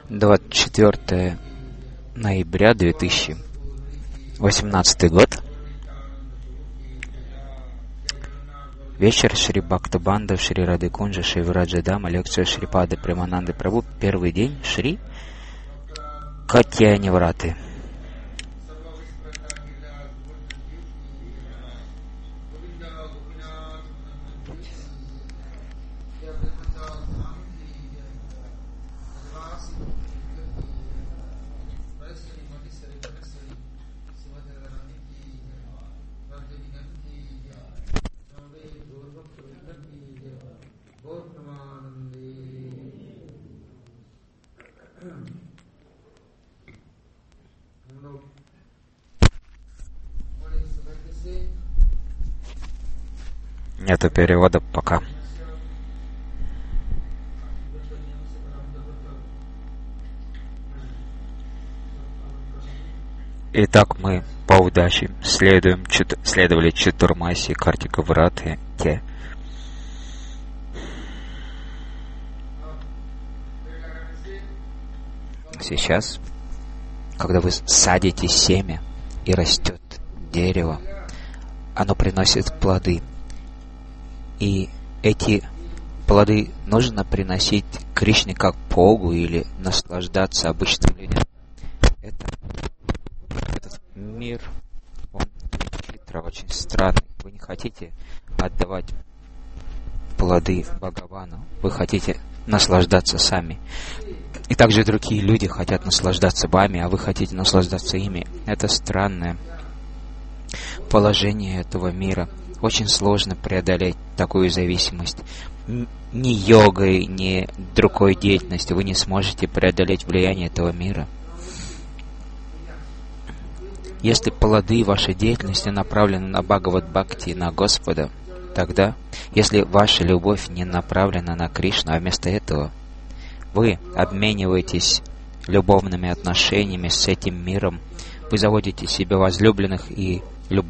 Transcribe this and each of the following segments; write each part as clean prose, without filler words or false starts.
24 ноября 2018 год. Вечер Шри Бхактабанда, Шри Рады Кунджа, Шри Вираджа Дама, лекция Шрипады Премананды Прабху, первый день Шри Катьяни Враты. Нету перевода пока. Итак, мы по удаче следовали Чатурмаси Картика Враты. Сейчас, когда вы садите семя и растет дерево, оно приносит плоды. И эти плоды нужно приносить Кришне как Богу или наслаждаться обычным людям. Этот мир, он хитро, очень странный. Вы не хотите отдавать плоды Бхагавану, вы хотите наслаждаться сами. И также другие люди хотят наслаждаться вами, а вы хотите наслаждаться ими. Это странное положение этого мира. Очень сложно преодолеть такую зависимость. Ни йогой, ни другой деятельностью вы не сможете преодолеть влияние этого мира. Если плоды вашей деятельности направлены на Бхагавад-бхакти, на Господа, тогда, если ваша любовь не направлена на Кришну, а вместо этого вы обмениваетесь любовными отношениями с этим миром, вы заводите себе возлюбленных и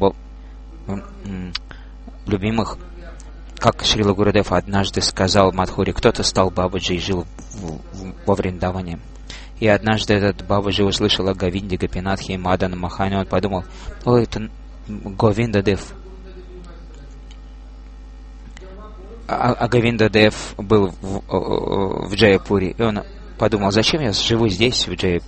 любимых, как Шрила Гурудев однажды сказал Мадхури, кто-то стал Бабаджи и жил во Вриндаване. И однажды этот Бабаджи услышал о Говинде, Гопинатхе и Мадана Махане, он подумал, это Говинда Дев. А Говинда Дев был в Джайапуре, и он подумал, зачем я живу здесь,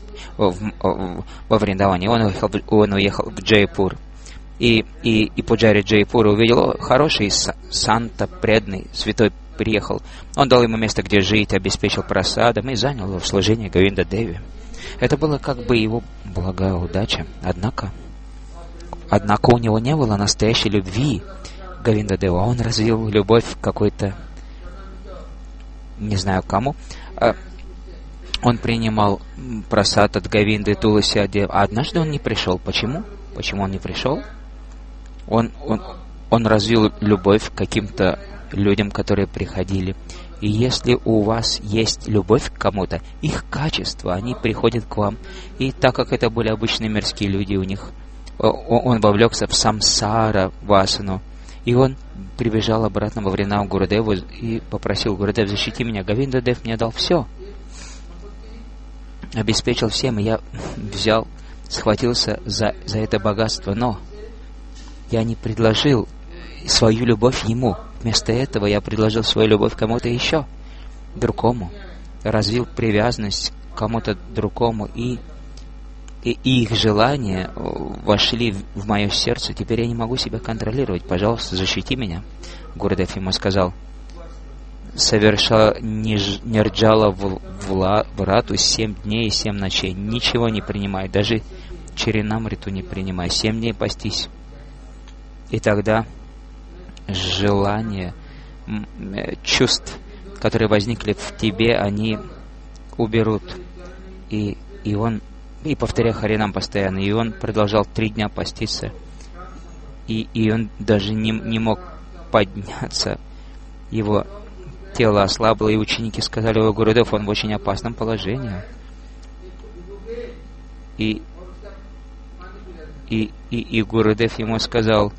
во Вриндаване. Он уехал в Джайапур. И Пуджари Джайпура увидел, хороший санта, преданный, святой приехал. Он дал ему место, где жить, обеспечил просадом и занял его в служении Говинда Деви. Это было как бы его благая удача. Однако у него не было настоящей любви к Говинда Деву. Он развил любовь к какой-то, не знаю кому. Он принимал просад от Говинды Туласи, а однажды он не пришел. Почему? Почему он не пришел? Он развил любовь к каким-то людям, которые приходили. И если у вас есть любовь к кому-то, их качества, они приходят к вам. И так как это были обычные мирские люди, он вовлекся в самсара васану. И он прибежал обратно во Вринаван Гурудеву и попросил: Гурудев, защити меня. Говинда Дев мне дал все. Обеспечил всем, и я схватился за это богатство. Но я не предложил свою любовь ему. Вместо этого я предложил свою любовь кому-то еще, другому. Развил привязанность к кому-то другому. И их желания вошли в мое сердце. Теперь я не могу себя контролировать. Пожалуйста, защити меня. Гурудев ему сказал: совершал нирджала врату 7 дней и 7 ночей. Ничего не принимай, даже чаринамриту не принимай. 7 дней постись. И тогда желания, чувств, которые возникли в тебе, они уберут. И повторяя Харинам постоянно, и он продолжал 3 дня поститься. И он даже не мог подняться. Его тело ослабло, и ученики сказали: о, Гурудев, он в очень опасном положении. И Гурудев ему сказал: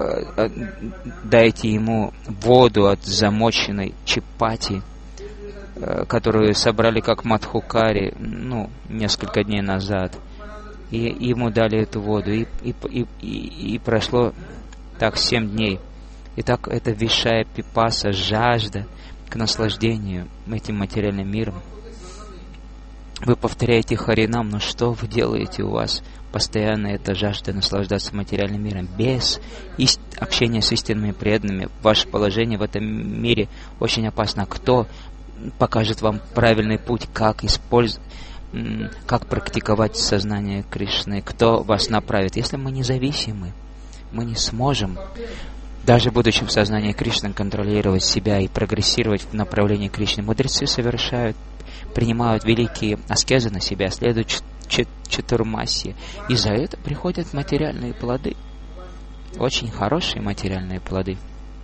дайте ему воду от замоченной чапати, которую собрали как Мадхукари, несколько дней назад. И ему дали эту воду, и прошло так 7 дней. И так это вишая пипаса, жажда к наслаждению этим материальным миром. Вы повторяете Харинам, но что вы делаете? У вас постоянно эта жажда наслаждаться материальным миром. Без общения с истинными преданными ваше положение в этом мире очень опасно. Кто покажет вам правильный путь, как практиковать сознание Кришны? Кто вас направит? Если мы независимы, мы не сможем, даже будучи в сознании Кришны, контролировать себя и прогрессировать в направлении Кришны. Мудрецы принимают великие аскезы на себя, следуют чатурмаси, и за это приходят материальные плоды. Очень хорошие материальные плоды.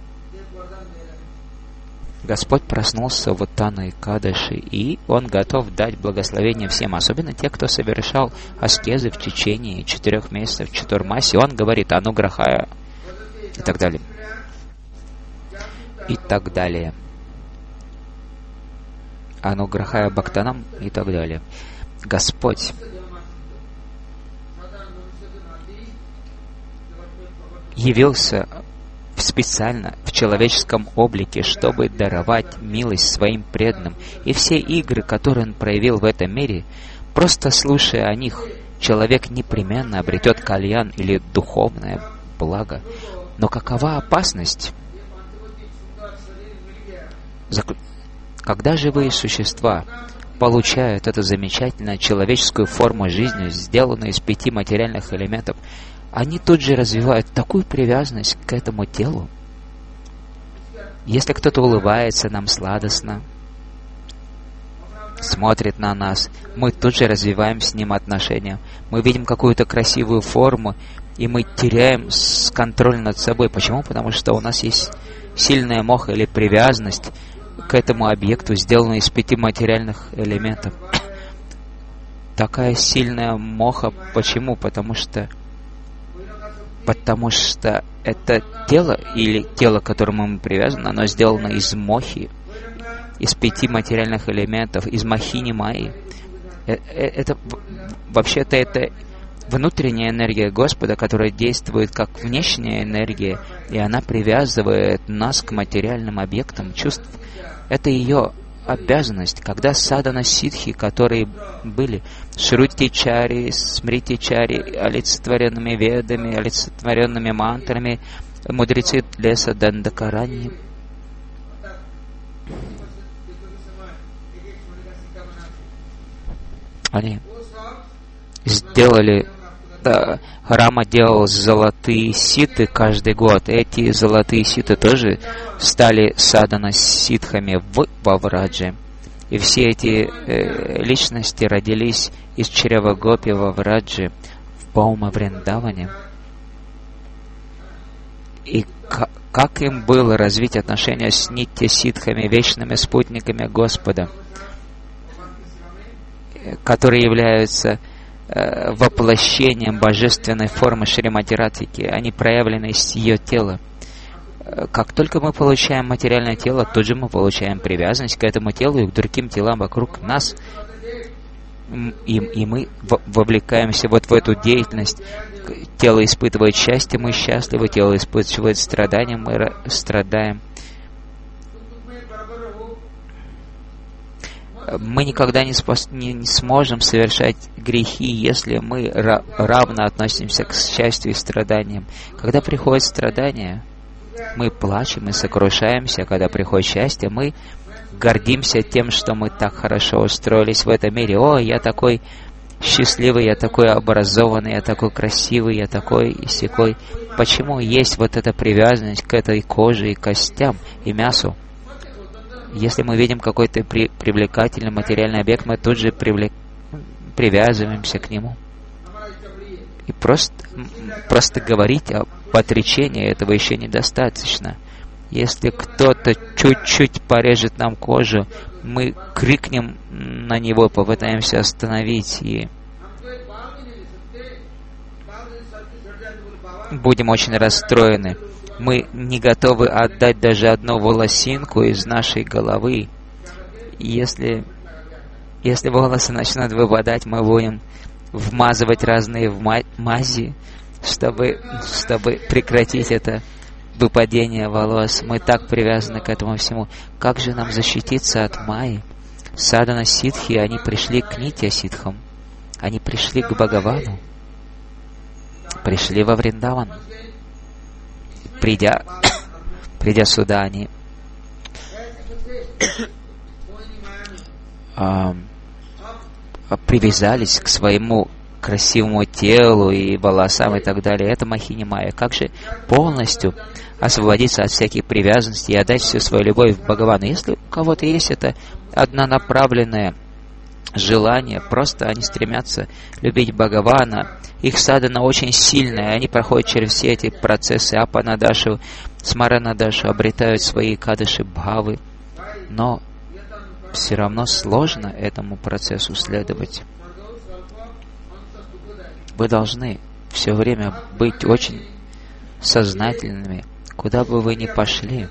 Господь проснулся в Уттана Экадаши, и Он готов дать благословение всем, особенно те, кто совершал аскезы в течение 4 месяцев чатурмаси. Он говорит «Ануграхая» и так далее. И так далее. Ануграхая Бхактанам и так далее. Господь явился специально в человеческом облике, чтобы даровать милость своим преданным. И все игры, которые Он проявил в этом мире, просто слушая о них, человек непременно обретет кальян или духовное благо. Но какова опасность? Когда живые существа получают эту замечательную человеческую форму жизни, сделанную из 5 материальных элементов, они тут же развивают такую привязанность к этому телу. Если кто-то улыбается нам сладостно, смотрит на нас, мы тут же развиваем с ним отношения. Мы видим какую-то красивую форму, и мы теряем контроль над собой. Почему? Потому что у нас есть сильная моха или привязанность к этому объекту, сделанной из 5 материальных элементов. Такая сильная моха. Почему? Потому что это тело, или тело, к которому мы привязаны, оно сделано из мохи, из 5 материальных элементов, из махини майи. Вообще-то это внутренняя энергия Господа, которая действует как внешняя энергия, и она привязывает нас к материальным объектам чувств. Это ее обязанность. Когда садхана ситхи, которые были шрути-чари, смрити-чари, олицетворенными ведами, олицетворенными мантрами, мудрецы леса Дандакарани, они сделали, Рама делал золотые ситы каждый год. Эти золотые ситы тоже стали садхана-ситхами в Ваврадже. И все эти личности родились из чрева Гопи Вавраджи в Баума Вриндаване. И как им было развить отношения с нитья-ситхами, вечными спутниками Господа, которые являются воплощением божественной формы Шримати Радхики, они проявлены из ее тела. Как только мы получаем материальное тело, тут же мы получаем привязанность к этому телу и к другим телам вокруг нас. И мы вовлекаемся вот в эту деятельность. Тело испытывает счастье, мы счастливы, тело испытывает страдания, мы страдаем. Мы никогда не сможем совершать грехи, если мы равно относимся к счастью и страданиям. Когда приходят страдания, мы плачем и сокрушаемся. Когда приходит счастье, мы гордимся тем, что мы так хорошо устроились в этом мире. О, я такой счастливый, я такой образованный, я такой красивый, я такой и сякой. Почему есть вот эта привязанность к этой коже и костям и мясу? Если мы видим какой-то привлекательный материальный объект, мы тут же привязываемся к нему. И просто говорить об отречении этого еще недостаточно. Если кто-то чуть-чуть порежет нам кожу, мы крикнем на него, попытаемся остановить и будем очень расстроены. Мы не готовы отдать даже одну волосинку из нашей головы Если волосы начнут выпадать, мы будем вмазывать разные мази, чтобы прекратить это выпадение волос. Мы так привязаны к этому всему. Как же нам защититься от майи? Садана ситхи, они пришли к нитья ситхам. Они пришли к Бхагавану. Пришли во Вриндаван. Придя сюда, они привязались к своему красивому телу и волосам и так далее. Это Мохини Майя. Как же полностью освободиться от всяких привязанностей и отдать всю свою любовь в Бхагавану? Если у кого-то есть это однонаправленное желание, просто они стремятся любить Бхагавана, их садхана очень сильная, они проходят через все эти процессы апанадашу, смаранадашу, обретают свои кадыши бхавы, но все равно сложно этому процессу следовать. Вы должны все время быть очень сознательными, куда бы вы ни пошли.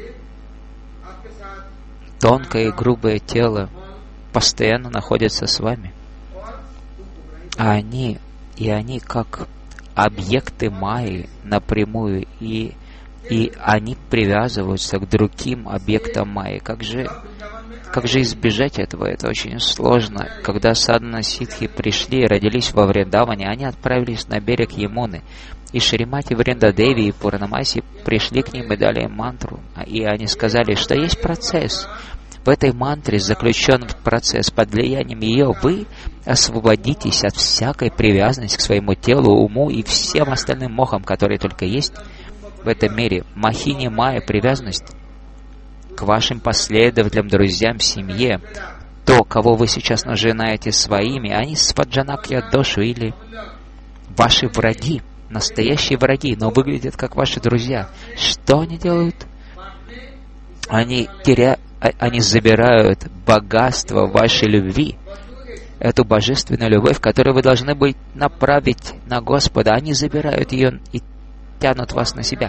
Тонкое и грубое тело постоянно находятся с вами. А они как объекты майи напрямую, и они привязываются к другим объектам майи. Как же избежать этого? Это очень сложно. Когда садхана ситхи пришли и родились во Вриндаване, они отправились на берег Ямуны. И Шримати Вриндадеви и Пурнамаси пришли к ним и дали им мантру. И они сказали, что есть процесс. В этой мантре заключен процесс. Под влиянием ее вы освободитесь от всякой привязанности к своему телу, уму и всем остальным мохам, которые только есть в этом мире. Мохини Майя, привязанность к вашим последователям, друзьям, семье. То, кого вы сейчас нажинаете своими, они сваджанакья дошу, или ваши враги, настоящие враги, но выглядят как ваши друзья. Что они делают? Они забирают богатство вашей любви, эту божественную любовь, которую вы должны быть направить на Господа. Они забирают ее и тянут вас на себя.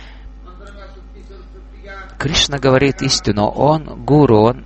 Кришна говорит истину. Он гуру, он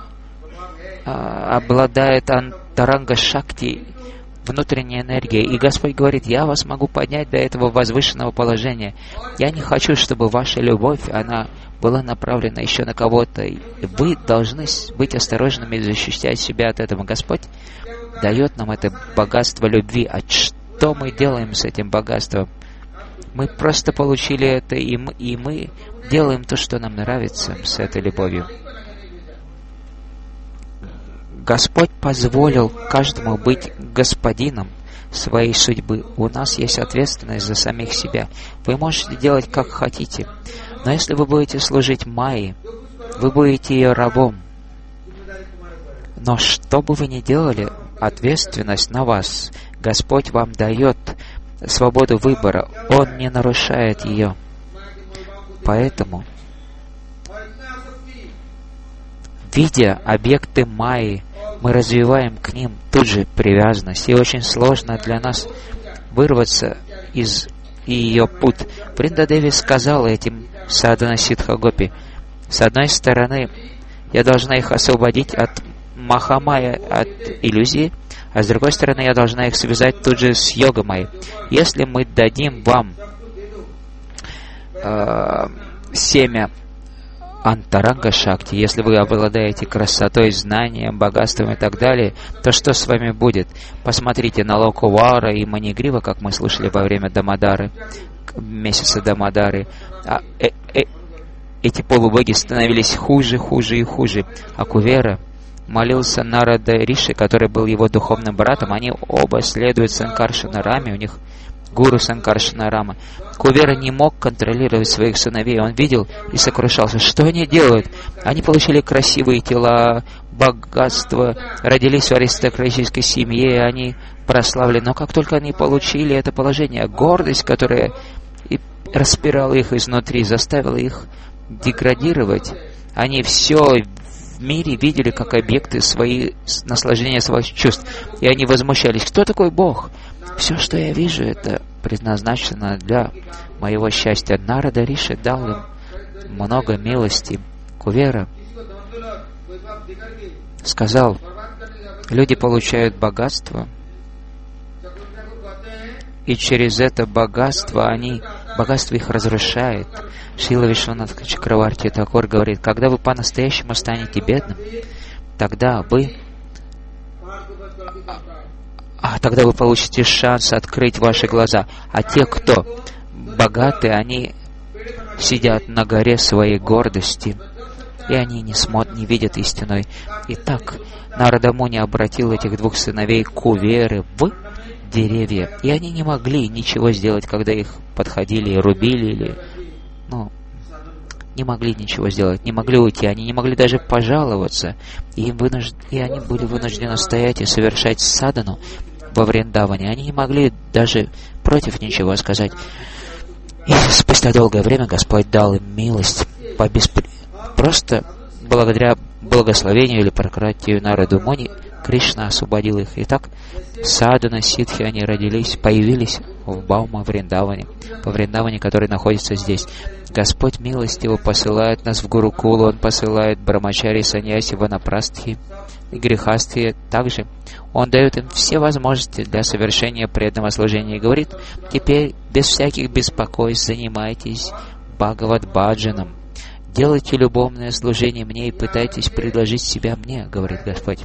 обладает антаранга шакти, внутренней энергией. И Господь говорит, я вас могу поднять до этого возвышенного положения. Я не хочу, чтобы ваша любовь, она была направлена еще на кого-то. Вы должны быть осторожными и защищать себя от этого. Господь дает нам это богатство любви. А что мы делаем с этим богатством? Мы просто получили это, и мы делаем то, что нам нравится с этой любовью. Господь позволил каждому быть господином своей судьбы. У нас есть ответственность за самих себя. Вы можете делать, как хотите. Но если вы будете служить Майе, вы будете ее рабом. Но что бы вы ни делали, ответственность на вас. Господь вам дает свободу выбора. Он не нарушает ее. Поэтому, видя объекты Майи, мы развиваем к ним тут же привязанность. И очень сложно для нас вырваться из ее пут. Вриндадеви сказала этим садхана ситха гопи: с одной стороны, я должна их освободить от махамайя, от иллюзии, а с другой стороны, я должна их связать тут же с йогамайей. Если мы дадим вам семя антаранга шакти, если вы обладаете красотой, знанием, богатством и так далее, то что с вами будет? Посмотрите на Локувара и Манигрива, как мы слышали во время Дамодары, месяца Дамодары. Эти полубоги становились хуже, хуже и хуже. А Кувера молился Нарада Риши, который был его духовным братом. Они оба следуют Санкаршана Раме, у них гуру Санкаршана Рама. Кувера не мог контролировать своих сыновей. Он видел и сокрушался. Что они делают? Они получили красивые тела, богатство, родились в аристократической семье, они прославлены. Но как только они получили это положение, гордость, которая распирала их изнутри, заставила их деградировать, они все в мире видели как объекты наслаждения своих чувств. И они возмущались. Кто такой Бог? Все, что я вижу, это предназначено для моего счастья. Нарада Риши дал им много милости. Кувера сказал, люди получают богатство, и через это богатство их разрушает. Шрила Вишванатха Чакраварти Такур говорит, когда вы по-настоящему станете бедным, тогда вы получите шанс открыть ваши глаза. А те, кто богаты, они сидят на горе своей гордости, и они не видят истиной. Итак, Нарада Муни обратил этих двух сыновей Куверы в деревья, и они не могли ничего сделать, когда их подходили и рубили, или, не могли ничего сделать, не могли уйти, они не могли даже пожаловаться, и они были вынуждены стоять и совершать садану во Вриндаване. Они не могли даже против ничего сказать. И спустя долгое время Господь дал им милость просто благодаря благословению или проклятию Нарады Муни. Кришна освободил их. Итак, садхана, ситхи, они появились в Баума Вриндаване, по Вриндаване, который находится здесь. Господь милостиво посылает нас в Гурукулу, Он посылает Брамачари, Саньяси, Ванапрастхи и Грихастхи также. Он дает им все возможности для совершения преданного служения и говорит, теперь без всяких беспокойств занимайтесь Бхагавад-баджаном. Делайте любовное служение мне и пытайтесь предложить себя мне, говорит Господь.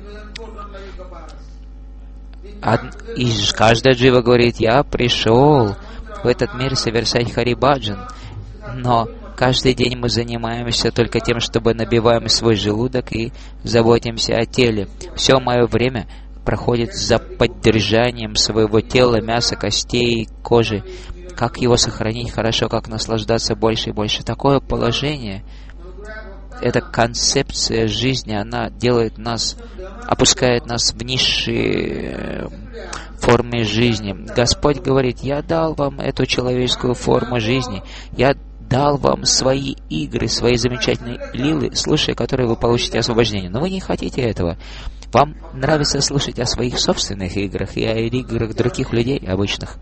И каждая джива говорит, я пришел в этот мир совершать харибаджан, но каждый день мы занимаемся только тем, чтобы набиваем свой желудок и заботимся о теле. Все мое время проходит за поддержанием своего тела, мяса, костей, кожи. Как его сохранить хорошо, как наслаждаться больше и больше. Такое положение, эта концепция жизни, она опускает нас в низшие формы жизни. Господь говорит, я дал вам эту человеческую форму жизни, я дал вам свои игры, свои замечательные лилы, слушая которые вы получите освобождение. Но вы не хотите этого. Вам нравится слушать о своих собственных играх и о играх других людей обычных.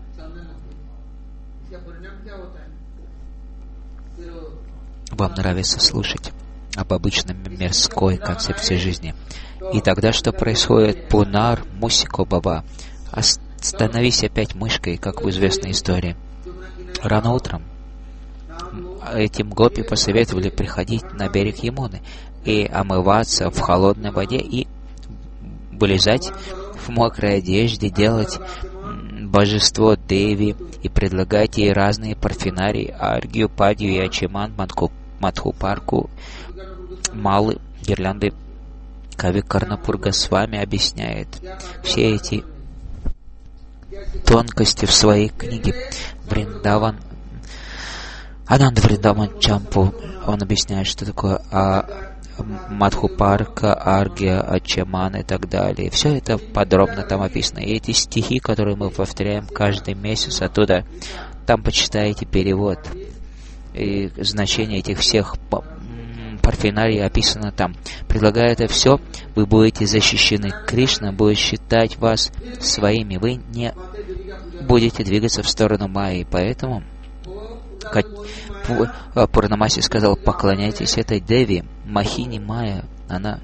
Вам нравится слушать об обычной мирской концепции жизни. И тогда что происходит? Пунар Мусико Баба. Становись опять мышкой, как в известной истории. Рано утром этим гопи посоветовали приходить на берег Ямуны и омываться в холодной воде и вылезать в мокрой одежде, делать божество Деви и предлагать ей разные парфенарии, аргию, падию и ачиман, Мадхупарку, малы, гирлянды. Кави Карнапур Госвами объясняет все эти тонкости в своей книге Вриндаван. Ананда Вриндаван Чампу, он объясняет, что такое Мадхупарка, Аргия, Ачаман и так далее. Все это подробно там описано. И эти стихи, которые мы повторяем каждый месяц оттуда, там почитаете перевод. И значение этих всех парфенарий описано там. Предлагая это все, вы будете защищены. Кришна будет считать вас своими. Вы не будете двигаться в сторону Майи. Поэтому Пурнамаси сказал, поклоняйтесь этой Деви. Махини Майя, она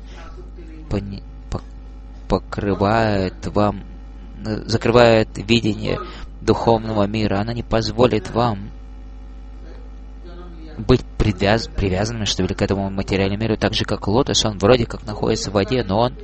закрывает видение духовного мира. Она не позволит вам быть привязанными, что ли, к этому материальному миру, так же, как лотос, он вроде как находится в воде, но он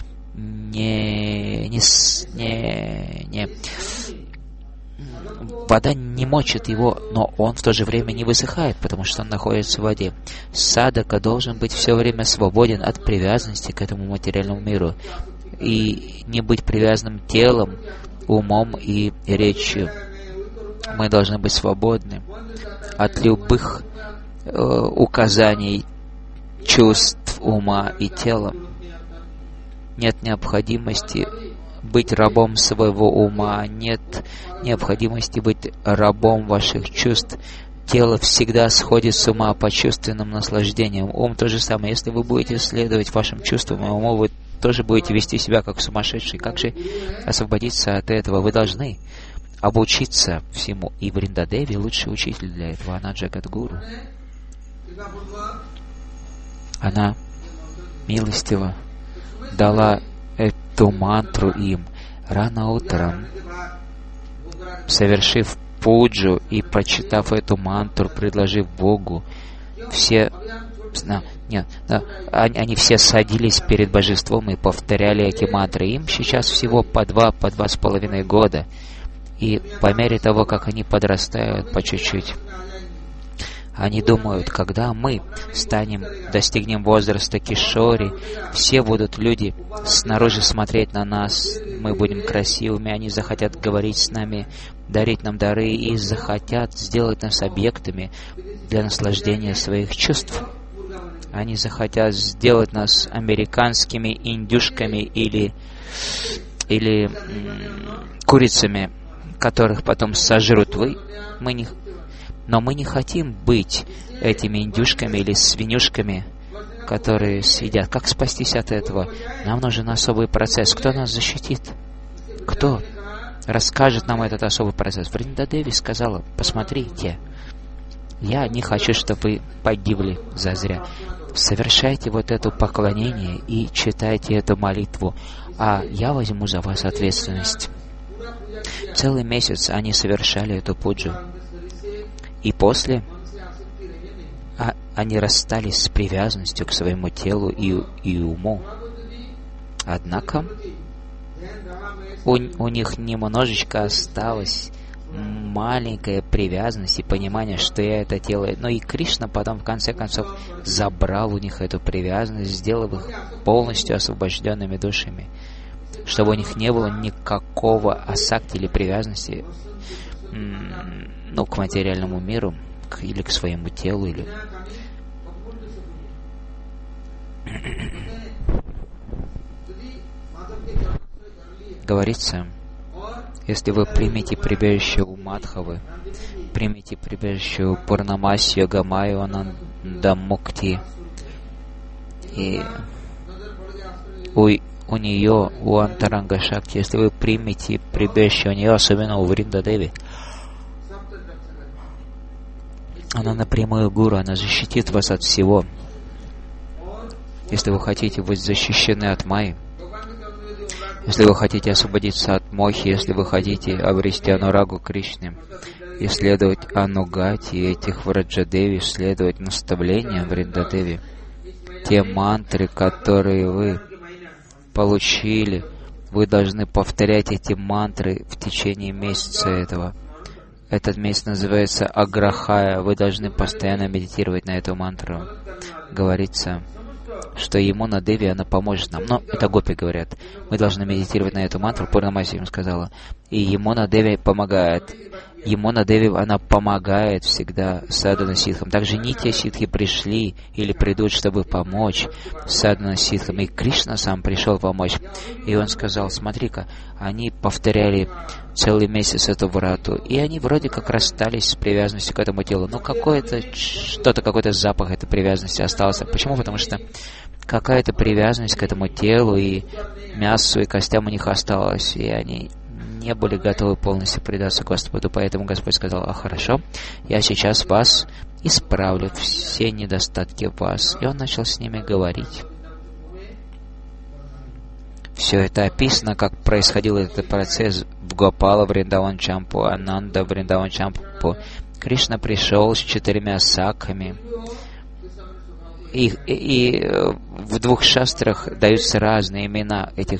вода не мочит его, но он в то же время не высыхает, потому что он находится в воде. Садака должен быть все время свободен от привязанности к этому материальному миру и не быть привязанным телом, умом и речью. Мы должны быть свободны от любых указаний чувств, ума и тела. Нет необходимости быть рабом своего ума, нет необходимости быть рабом ваших чувств. Тело всегда сходит с ума по чувственным наслаждениям. Ум то же самое. Если вы будете следовать вашим чувствам и уму, вы тоже будете вести себя как сумасшедший. Как же освободиться от этого? Вы должны обучиться всему. И Вриндадеви лучший учитель для этого. Она Джагадгуру. Она милостиво дала эту мантру им. Рано утром, совершив пуджу и прочитав эту мантру, предложив Богу, они все садились перед Божеством и повторяли эти мантры. Им сейчас всего по 2,5 года. И по мере того, как они подрастают по чуть-чуть, они думают, когда мы достигнем возраста кишори, все будут люди снаружи смотреть на нас, мы будем красивыми, они захотят говорить с нами, дарить нам дары и захотят сделать нас объектами для наслаждения своих чувств. Они захотят сделать нас американскими индюшками или курицами, которых потом сожрут Но мы не хотим быть этими индюшками или свинюшками, которые съедят. Как спастись от этого? Нам нужен особый процесс. Кто нас защитит? Кто расскажет нам этот особый процесс? Вринда Деви сказала: посмотрите, я не хочу, чтобы вы погибли зазря. Совершайте вот это поклонение и читайте эту молитву, а я возьму за вас ответственность. Целый месяц они совершали эту пуджу. И после они расстались с привязанностью к своему телу и уму. Однако у них немножечко осталась маленькая привязанность и понимание, что я это тело. Но и Кришна потом, в конце концов, забрал у них эту привязанность, сделав их полностью освобожденными душами, чтобы у них не было никакого асакти или привязанности к материальному миру, или к своему телу, или... Говорится, если вы примете прибежище у Мадхавы, примите прибежище у Пурнамаси, Йогамаю, Анандамукти, и у нее, у Антаранга Шакти, если вы примете прибежище у нее, особенно у Вринда Деви, она напрямую гуру, она защитит вас от всего. Если вы хотите быть защищены от майи, если вы хотите освободиться от мохи, если вы хотите обрести анурагу Кришны, исследовать анугати этих Враджадеви, следовать наставлениям Вриндадеви, те мантры, которые вы получили, вы должны повторять эти мантры в течение месяца этого. Этот месяц называется Аграхая. Вы должны постоянно медитировать на эту мантру. Говорится, что Ямуна Деви, она поможет нам. Но это гопи говорят. Мы должны медитировать на эту мантру. Пурнамаси им сказала. И Ямуна Деви помогает. Ямуна Деви, она помогает всегда садхана ситхам. Также не те ситхи пришли или придут, чтобы помочь садхана ситхам. И Кришна сам пришел помочь. И он сказал: смотри-ка, они повторяли целый месяц эту врату, и они вроде как расстались с привязанностью к этому телу. Но какой-то запах этой привязанности остался. Почему? Потому что какая-то привязанность к этому телу и мясу, и костям у них осталась, и они не были готовы полностью предаться Господу. Поэтому Господь сказал: хорошо, я сейчас вас исправлю, все недостатки вас. И Он начал с ними говорить. Все это описано, как происходил этот процесс в Гопала Вриндаван Чампу, Ананда Вриндаван Чампу. Кришна пришел с 4 сакхами. И в 2 шастрах даются разные имена этих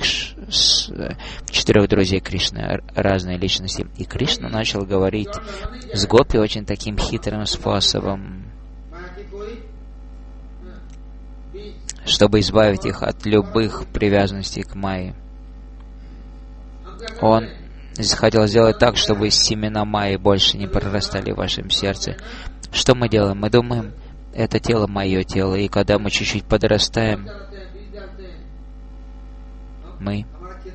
4 друзей Кришны, разные личности. И Кришна начал говорить с гопи очень таким хитрым способом, чтобы избавить их от любых привязанностей к майе. Он хотел сделать так, чтобы семена майи больше не прорастали в вашем сердце. Что мы делаем? Мы думаем, это тело мое тело, и когда мы чуть-чуть подрастаем, мы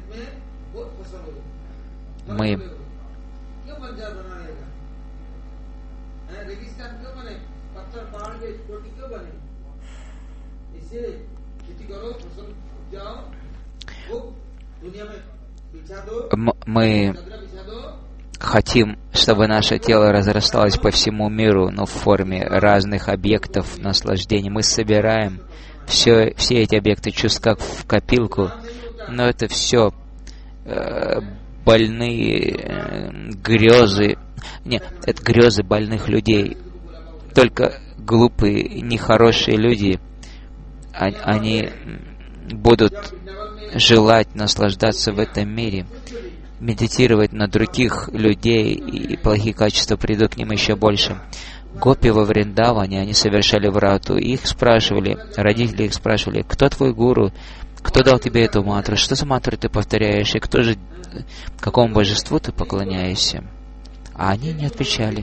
хотим, чтобы наше тело разрасталось по всему миру, но в форме разных объектов наслаждения. Мы собираем все эти объекты чувств как в копилку, но это все больные грезы. Нет, это грезы больных людей. Только глупые, нехорошие люди, они будут желать наслаждаться в этом мире, медитировать на других людей, и плохие качества придут к ним еще больше. Гопи во Вриндаване, они совершали врату, их спрашивали, родители их спрашивали: кто твой гуру, кто дал тебе эту мантру, что за мантру ты повторяешь, и какому божеству ты поклоняешься? А они не отвечали.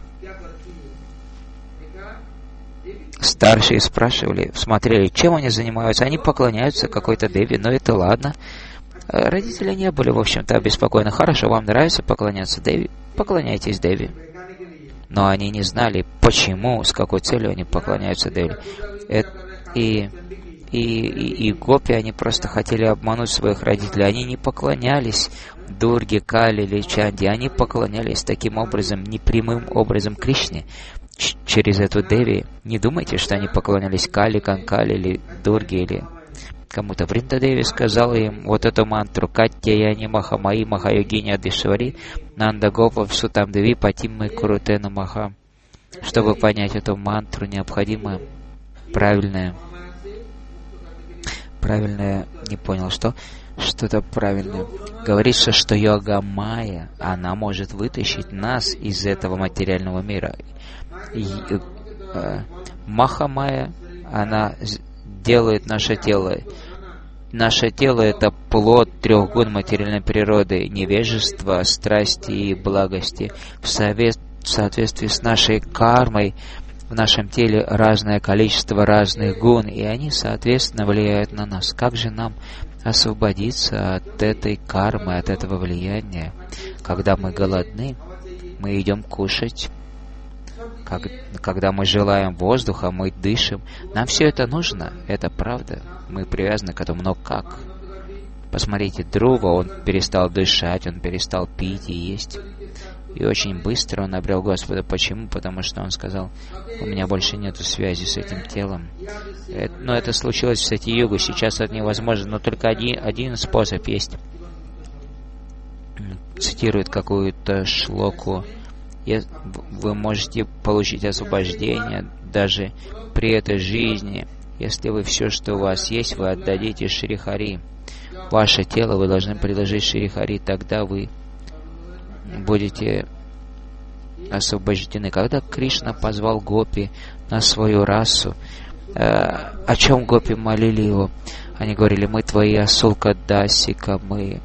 Старшие спрашивали, смотрели, чем они занимаются. Они поклоняются какой-то деви, но это ладно. Родители не были, в общем-то, обеспокоены. Хорошо, вам нравится поклоняться деви? Поклоняйтесь деви. Но они не знали, почему, с какой целью они поклоняются деви. И гопи, они просто хотели обмануть своих родителей. Они не поклонялись Дурге, Кали или Чанди. Они поклонялись таким образом, непрямым образом Кришне. Через эту деви. Не думайте, что они поклонялись Кали, Канкали или Дурге или кому-то. Вриндадеви сказал им вот эту мантру: Каттяяни Махамаи Махайогини Адишвари Нанда Гопа Сутам Деви Патиммы Курутена Маха. Чтобы понять эту мантру, необходимо правильное, не понял, что-то правильное. Говорится, что йога Майя, она может вытащить нас из этого материального мира. Маха Майя, она делает наше тело. Наше тело — это плод 3 гун материальной природы: невежества, страсти и благости. В соответствии с нашей кармой в нашем теле разное количество разных гун, и они, соответственно, влияют на нас. Как же нам освободиться от этой кармы, от этого влияния? Когда мы голодны, мы идем кушать. Когда мы желаем воздуха, мы дышим. Нам все это нужно, это правда. Мы привязаны к этому, но как? Посмотрите, Друва, он перестал дышать, он перестал пить и есть. И очень быстро он обрел Господа. Почему? Потому что он сказал: у меня больше нет связи с этим телом. Но это случилось в Сати-югу, сейчас это невозможно, но только один способ есть. Цитирует какую-то шлоку: вы можете получить освобождение даже при этой жизни, если вы все, что у вас есть, вы отдадите Шри Хари. Ваше тело вы должны предложить Шри Хари, тогда вы будете освобождены. Когда Кришна позвал гопи на свою расу, о чем гопи молили его? Они говорили: мы твои Асулка Дасика, мы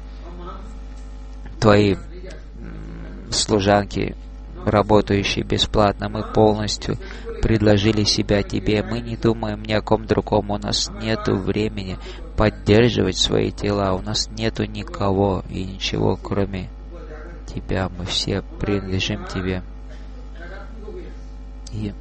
твои служанки, работающие бесплатно, мы полностью предложили себя тебе, мы не думаем ни о ком другом, у нас нету времени поддерживать свои тела, у нас нету никого и ничего, кроме тебя, мы все принадлежим тебе. И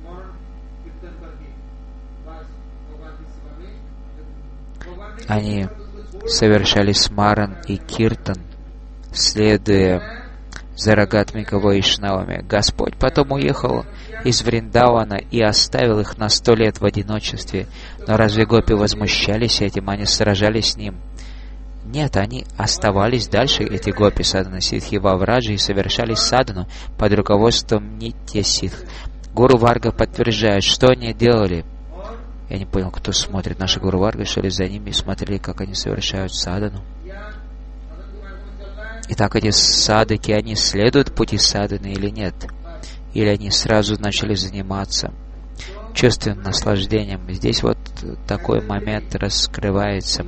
они совершали смаран и киртан, следуя за Рагатмика Вайшнавами. Господь потом уехал из Вриндавана и оставил их на 100 лет в одиночестве. Но разве гопи возмущались этим? Они сражались с ним? Нет, они оставались дальше, эти гопи садханы ситхи во Враджи, и совершали садхану под руководством Нитья Ситх. Гуру Варга подтверждает, что они делали. Я не понял, кто смотрит. Наши Гуру Варга шли за ними и смотрели, как они совершают садхану. Итак, эти садхаки, они следуют пути садханы или нет? Или они сразу начали заниматься чувственным наслаждением? Здесь вот такой момент раскрывается.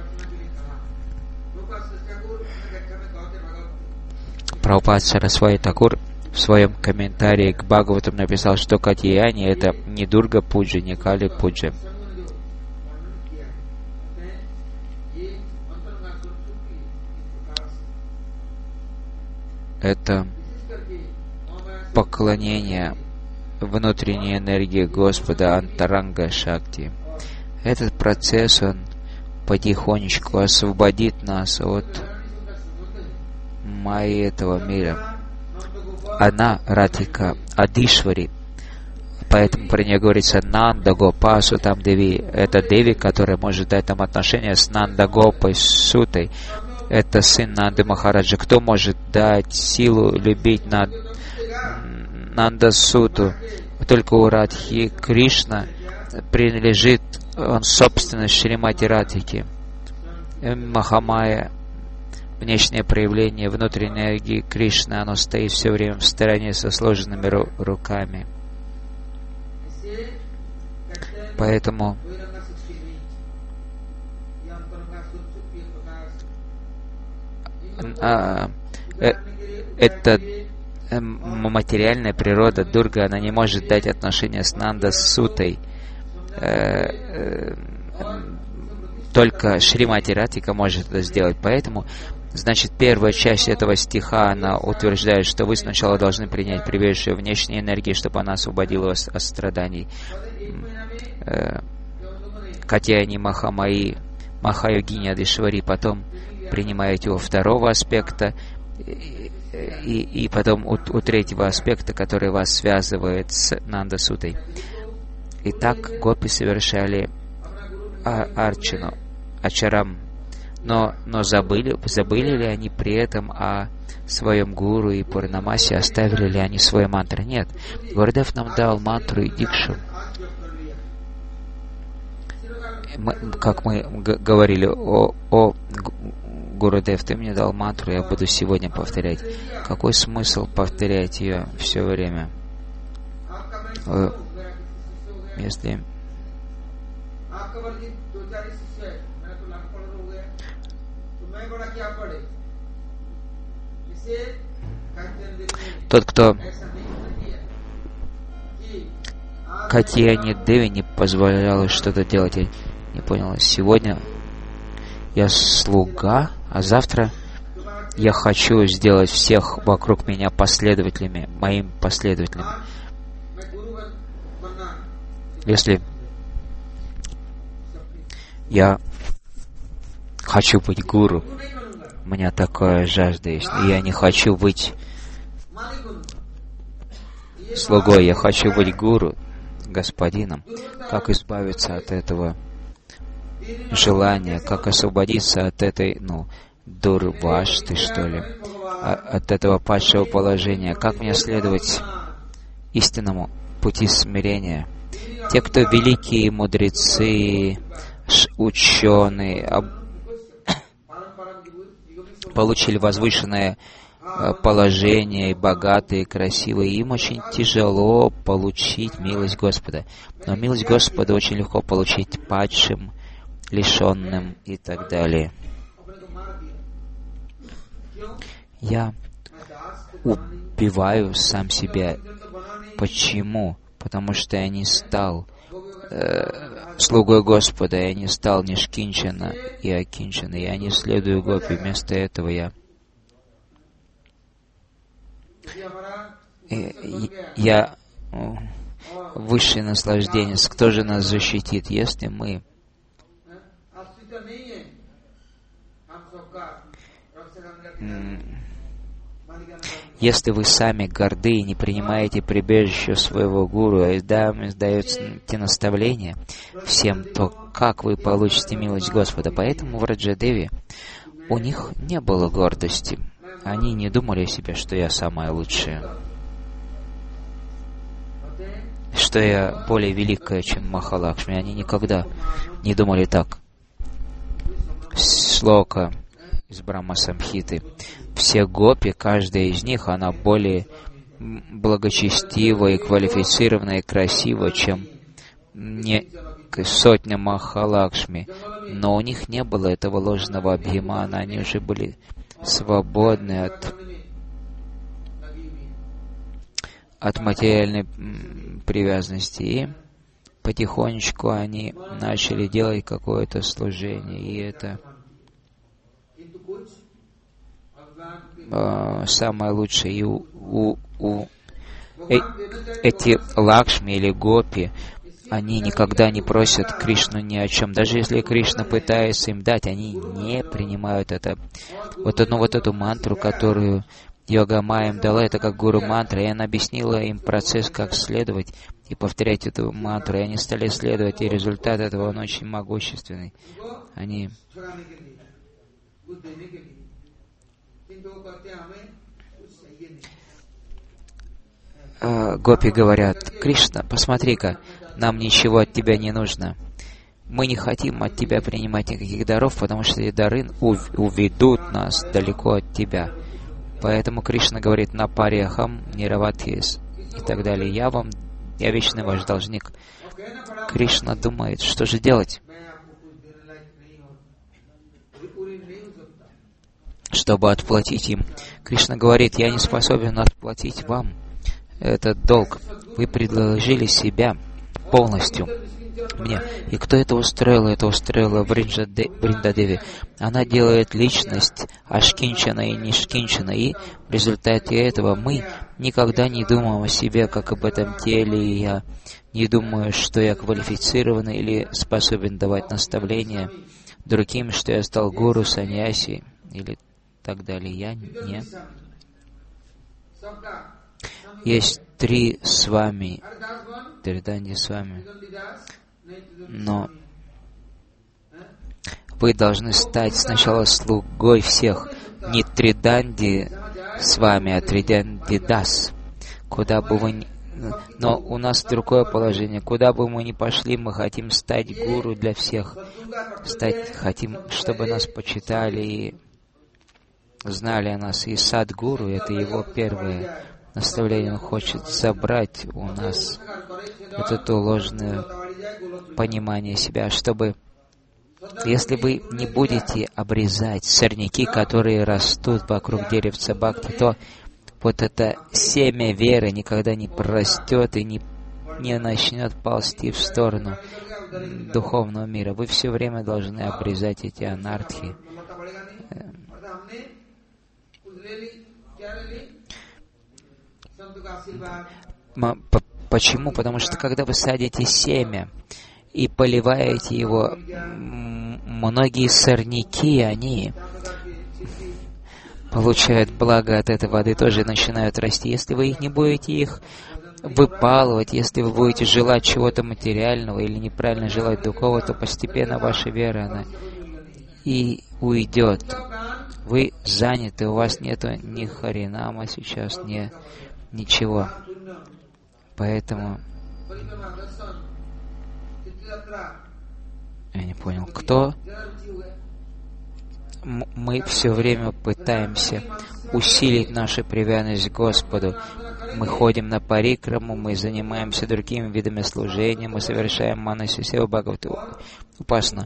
Прабхупад Сарасвати Такур в своем комментарии к Бхагаватам написал, что Каттаяни — это не Дурга Пуджа, не Кали Пуджа. Это поклонение внутренней энергии Господа Антаранга Шакти. Этот процесс, он потихонечку освободит нас от майи этого мира. Она, Радхика Адишвари, Поэтому про нее говорится Нанда Гопа Сутам Деви. Это Деви, которая может дать нам отношения с Нанда Гопой Сутой. Это сын Нанды Махараджа. Кто может дать силу любить Нанда Суту? Только у Радхи. Кришна принадлежит, он собственность Шримати Радхики. Махамая, внешнее проявление внутренней энергии Кришны, оно стоит все время в стороне со сложенными руками. Поэтому эта материальная природа Дурга, она не может дать отношения с Нанда Сутой. Только Шримати Радхика может это сделать. Поэтому, значит, первая часть этого стиха, она утверждает, что вы сначала должны принять прибежище внешней энергии, чтобы она освободила вас от страданий. Катяни Махамаи, Махайогини Адишвари, потом принимаете у второго аспекта, и потом у третьего аспекта, который вас связывает с Нанда Сутой. Итак, гопи совершали арчану, ачарам, но забыли ли они при этом о своем гуру и пурнамасе, оставили ли они свои мантры? Нет. Гурудев нам дал мантру и дикшу. Как мы говорили о Гурудев, ты мне дал мантру, я буду сегодня повторять. Какой смысл повторять ее все время? Если тот, кто Катьяни Деви не позволял что-то делать, я не понял. Сегодня я слуга, а завтра я хочу сделать всех вокруг меня последователями, моими последователями. Если я хочу быть гуру, у меня такая жажда есть, и я не хочу быть слугой, я хочу быть гуру, господином. Как избавиться от этого желания, как освободиться от этой, дурвашты, что ли, от этого падшего положения, как мне следовать истинному пути смирения. Те, кто великие мудрецы, ученые, получили возвышенное положение, и богатые, и красивые, им очень тяжело получить милость Господа. Но милость Господа очень легко получить падшим, лишенным и так далее. Я убиваю сам себя. Почему? Потому что я не стал слугой Господа, я не стал нишкинчана и акинчана, я не следую гопи. Вместо этого я высшее наслаждение. Кто же нас защитит, если мы если вы сами горды и не принимаете прибежище своего гуру, и даете наставления всем, то как вы получите милость Господа? Поэтому в Раджадеве у них не было гордости. Они не думали о себе, что я самая лучшая, что я более великая, чем Махалакшми. Они никогда не думали так. Шлока из Брахма Самхиты. Все гопи, каждая из них, она более благочестива и квалифицирована и красива, чем сотня Махалакшми. Но у них не было этого ложного абхимана, они уже были свободны от материальной привязанности. И потихонечку они начали делать какое-то служение. И это самое лучшее. И эти Лакшми или Гопи, они никогда не просят Кришну ни о чем. Даже если Кришна пытается им дать, они не принимают это. Вот эту мантру, которую Йога Майя им дала это как гуру мантра, и она объяснила им процесс, как следовать и повторять эту мантру, и они стали следовать, и результат этого, он очень могущественный. Они... Гопи говорят: Кришна, посмотри-ка, нам ничего от тебя не нужно. Мы не хотим от тебя принимать никаких даров, потому что эти дары уведут нас далеко от тебя. Поэтому Кришна говорит: на парехам нираватхис и так далее. Я вечный ваш должник. Кришна думает, что же делать, чтобы отплатить им. Кришна говорит: я не способен отплатить вам этот долг. Вы предложили себя полностью мне. И кто это устроил? Это устроила Вриндадеви. Она делает личность ашкинчана и нишкинчана, и в результате этого мы никогда не думаем о себе, как об этом теле, и я не думаю, что я квалифицирован или способен давать наставления другим, что я стал гуру, саньяси или так далее. Я не. Есть три с вами, Триданди с вами, но вы должны стать сначала слугой всех. Не Триданди с вами, а Триданди Дас. Куда бы вы ни... Но у нас другое положение. Куда бы мы ни пошли, мы хотим стать гуру для всех. Хотим, чтобы нас почитали и знали о нас. И Садгуру — это его первое наставление. Он хочет забрать у нас вот это ложное понимание себя, чтобы, если вы не будете обрезать сорняки, которые растут вокруг деревца бхакти, то вот это семя веры никогда не прорастет и не начнет ползти в сторону духовного мира. Вы все время должны обрезать эти анархии. Почему? Потому что когда вы садите семя и поливаете его, многие сорняки, они получают благо от этой воды, тоже начинают расти. Если вы не будете их выпалывать, если вы будете желать чего-то материального или неправильно желать духовного, то постепенно ваша вера, она и уйдет. Вы заняты, у вас нету ни харинама сейчас, ни ничего. Поэтому... Я не понял, кто? Мы все время пытаемся усилить нашу привязанность к Господу. Мы ходим на парикраму, мы занимаемся другими видами служения, мы совершаем манасисеву бхагавату упасану.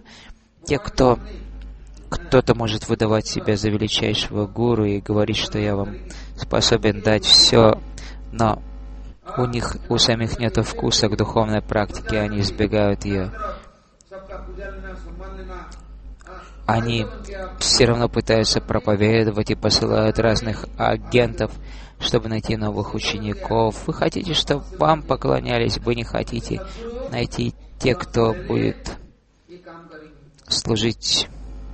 Кто-то может выдавать себя за величайшего гуру и говорить, что я вам способен дать все, но у самих нет вкуса к духовной практике, они избегают ее. Они все равно пытаются проповедовать и посылают разных агентов, чтобы найти новых учеников. Вы хотите, чтобы вам поклонялись, вы не хотите найти тех, кто будет служить.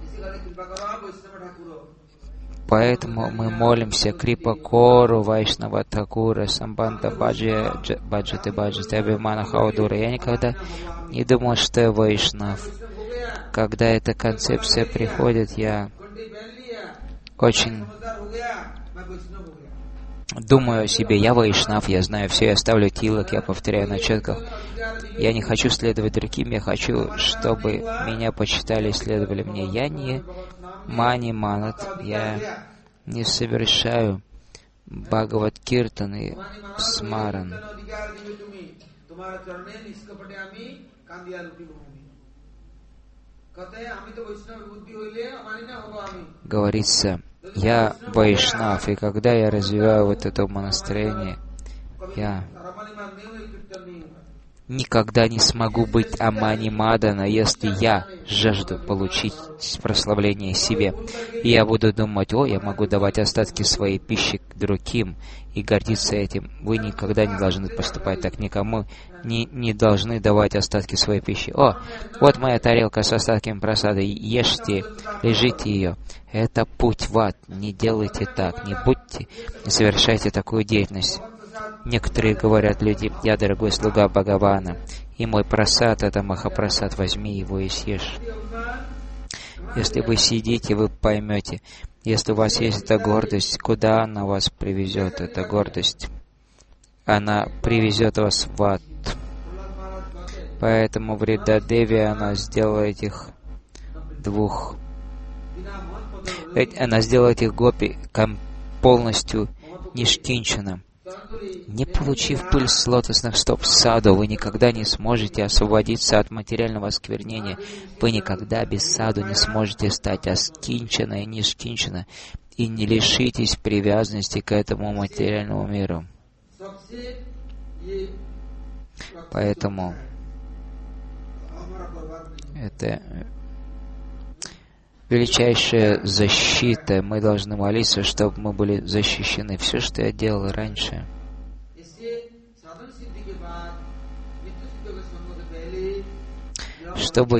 Поэтому мы молимся Крипа Кору, Вайшнава Такура, Самбанда Баджати Баджати, Абхимана Хаудура. Я никогда не думал, что я Вайшнав. Когда эта концепция приходит, я очень думаю о себе. Я Вайшнав, я знаю все, я ставлю тилок, я повторяю на четках. Я не хочу следовать другим, я хочу, чтобы меня почитали и следовали мне. Я не мани манат, я не совершаю Бхагават Киртан и Смаран. Говорится, я Вайшнав, и когда я развиваю вот это умонастроение, я никогда не смогу быть Амани Мадана, если я жажду получить прославление себе. И я буду думать: о, я могу давать остатки своей пищи к другим и гордиться этим. Вы никогда не должны поступать так, никому не должны давать остатки своей пищи. О, вот моя тарелка с остатками просады, ешьте, лежите ее. Это путь в ад. Не делайте так, не совершайте такую деятельность. Некоторые говорят люди: я дорогой слуга Бхагавана, и мой прасад — это Махапрасад, возьми его и съешь. Если вы сидите, вы поймете. Если у вас есть эта гордость, куда она вас привезет, эта гордость? Она привезет вас в ад. Поэтому Вриндадеви, она сделала этих гопи полностью нишкинчана. Не получив пыль с лотосных стоп саду, вы никогда не сможете освободиться от материального осквернения. Вы никогда без саду не сможете стать аскинчана и нишкинчана и не лишитесь привязанности к этому материальному миру. Поэтому это величайшая защита. Мы должны молиться, чтобы мы были защищены. Все, что я делал раньше, чтобы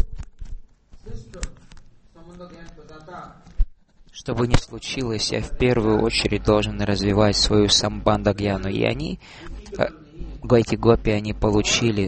не случилось, я в первую очередь должен развивать свою самбандагьяну. И они, эти гопи, они получили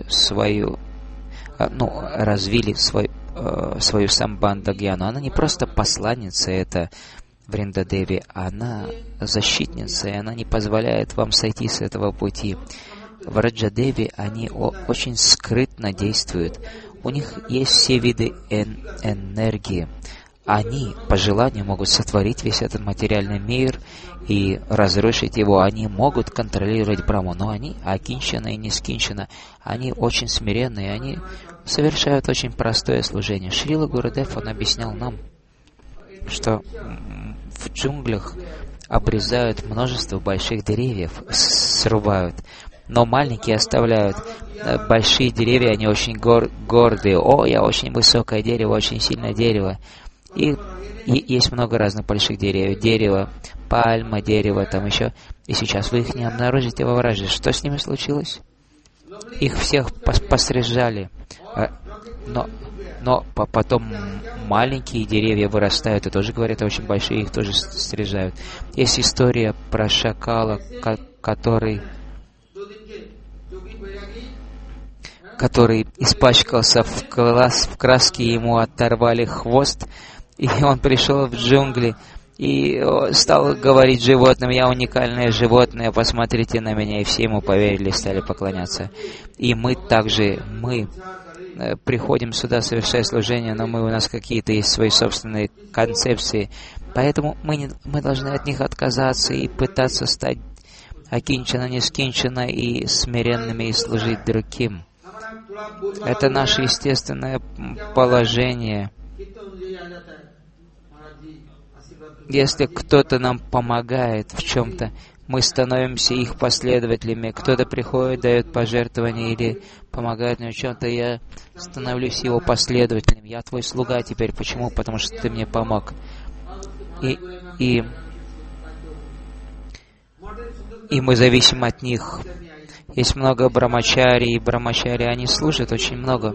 развили свою самбандагьяну. Она не просто посланница, это Вриндадеви, она защитница, и она не позволяет вам сойти с этого пути. Враджадеви, они очень скрытно действуют. У них есть все виды энергии. Они по желанию могут сотворить весь этот материальный мир и разрушить его. Они могут контролировать Брахму, но они акинчана и нискинчана. Они очень смиренные, они совершают очень простое служение. Шрила Гурудев, он объяснял нам, что в джунглях обрезают множество больших деревьев, срубают, но маленькие оставляют. Большие деревья, они очень гордые. О, я очень высокое дерево, очень сильное дерево. И есть много разных больших деревьев. Дерево, пальма, дерево, там еще. И сейчас вы их не обнаружите во Враже. Что с ними случилось? Их всех посрезали. Но потом маленькие деревья вырастают, и тоже, говорят, очень большие, их тоже срезают. Есть история про шакала, который испачкался в краске, ему оторвали хвост, и он пришел в джунгли и стал говорить животным: я уникальное животное, посмотрите на меня, и все ему поверили, стали поклоняться. И мы приходим сюда совершать служение, но у нас какие-то есть свои собственные концепции, поэтому мы должны от них отказаться и пытаться стать акинчана, нискинчана и смиренными и служить другим. Это наше естественное положение. Если кто-то нам помогает в чем-то, мы становимся их последователями. Кто-то приходит, дает пожертвования или помогает мне в чем-то, я становлюсь его последователем. Я твой слуга теперь. Почему? Потому что ты мне помог. И мы зависим от них. Есть много брамачари, и брамачари, они служат очень много.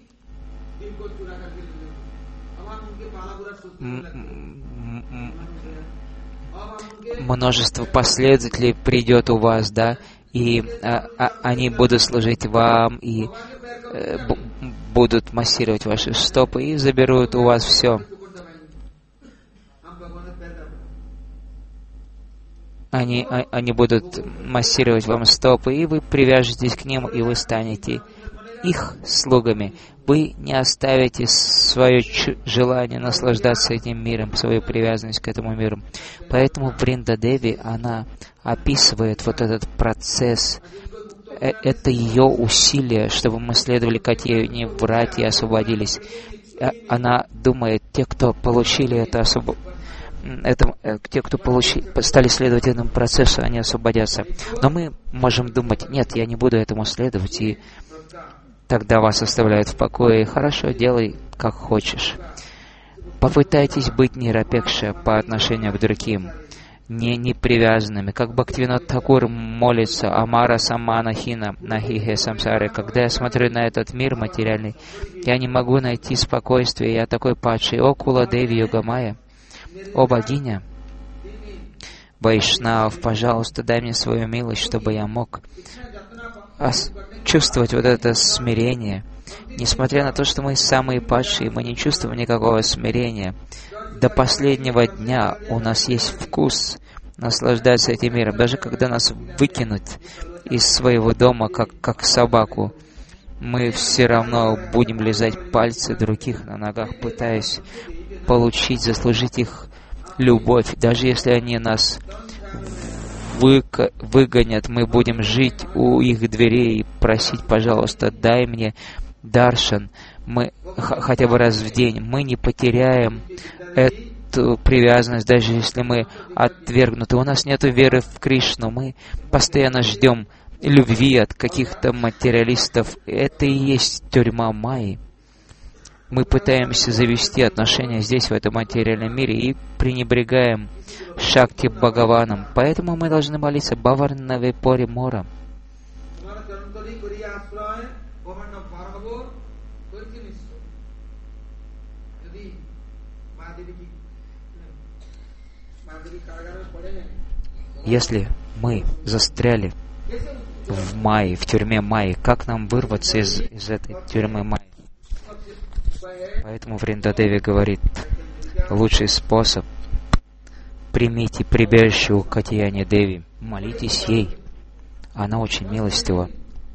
Множество последователей придет у вас, да, и они будут служить вам, и будут массировать ваши стопы, и заберут у вас все. Они будут массировать вам стопы, и вы привяжетесь к ним, и вы станете их слугами. Вы не оставите свое желание наслаждаться этим миром, свою привязанность к этому миру. Поэтому Вриндадеви, она описывает вот этот процесс. Это ее усилие, чтобы мы следовали Катье, врать и освободились. Она думает, те, кто получили те, кто стали следовать этому процессу, они освободятся. Но мы можем думать: нет, я не буду этому следовать, и тогда вас оставляют в покое. Хорошо, делай, как хочешь. Попытайтесь быть нирапекша по отношению к другим, не привязанными. Как Бхактивинод Тхакур молится Амара Самана Хина Нахихе Самсары. Когда я смотрю на этот мир материальный, я не могу найти спокойствия, я такой падший. О Кула Деви Йогамая, о богиня Вайшнав, пожалуйста, дай мне свою милость, чтобы я мог чувствовать вот это смирение. Несмотря на то, что мы самые падшие, мы не чувствуем никакого смирения. До последнего дня у нас есть вкус наслаждаться этим миром. Даже когда нас выкинут из своего дома, как собаку, мы все равно будем лизать пальцы других на ногах, пытаясь получить, заслужить их любовь. Даже если они нас выгонят, мы будем жить у их дверей и просить, пожалуйста, дай мне даршан, мы хотя бы раз в день. Мы не потеряем эту привязанность, даже если мы отвергнуты. У нас нет веры в Кришну. Мы постоянно ждем любви от каких-то материалистов. Это и есть тюрьма Майи. Мы пытаемся завести отношения здесь, в этом материальном мире, и пренебрегаем Шакти Бхагаваном. Поэтому мы должны молиться Бхаварнаве Пори Мора. Если мы застряли в Майе, в тюрьме Майи, как нам вырваться из этой тюрьмы Майи? Поэтому Вриндадеви говорит, лучший способ — примите прибежище у Катьяни Деви, молитесь ей, она очень милостива.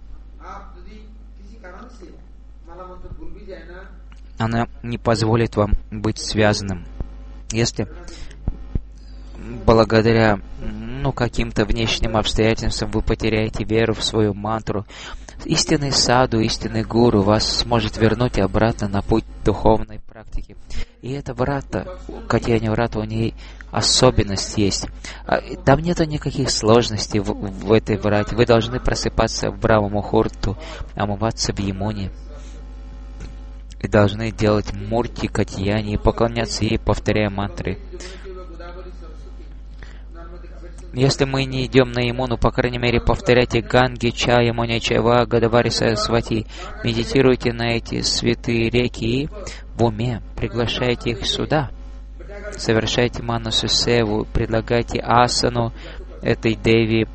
Она не позволит вам быть связанным. Если благодаря каким-то внешним обстоятельствам вы потеряете веру в свою мантру, истинный саду, истинный гуру вас сможет вернуть обратно на путь духовной практики. И это врата, Катьяни Врата, у ней особенность есть. Там нету никаких сложностей в этой врате. Вы должны просыпаться в Брахма-мухурту, омываться в Ямуне. И должны делать мурти Катьяни и поклоняться ей, повторяя мантры. Если мы не идем на Ямуну, по крайней мере, повторяйте Ганги, Ча, Ямуня, Чайва, Гадавари, Сарасвати. Медитируйте на эти святые реки и в уме приглашайте их сюда. Совершайте манасу севу, предлагайте асану этой деви